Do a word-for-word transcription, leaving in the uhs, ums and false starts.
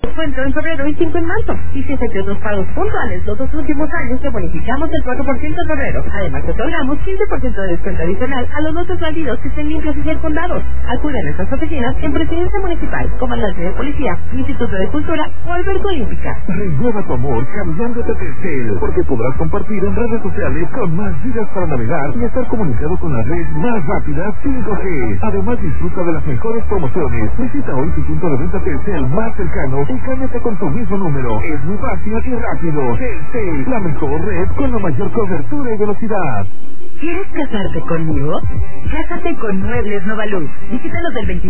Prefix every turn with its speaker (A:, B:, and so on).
A: Descuento en febrero y cinco en marzo. Y si efectuó dos pagos puntuales los dos últimos años, te bonificamos el cuatro por ciento en febrero. Además, te otorgamos quince por ciento de descuento adicional a los lotes válidos que estén limpios y circundados. Acude a nuestras oficinas en Presidencia Municipal, Comandancia de Policía, Instituto de Cultura o Alberco Olímpica.
B: Renueva tu amor cambiándote a Telcel, porque podrás compartir en redes sociales con más gigas para navegar y estar comunicado con la red más rápida cinco G. Además, disfruta de las mejores promociones. Visita hoy tu punto de venta Telcel más cercano y cámbiate con tu mismo número. Es muy fácil y rápido. Telcel, la mejor red con la mayor cobertura y velocidad.
A: ¿Quieres casarte conmigo? Cásate con Muebles Novaluz. Visítanos del veintidós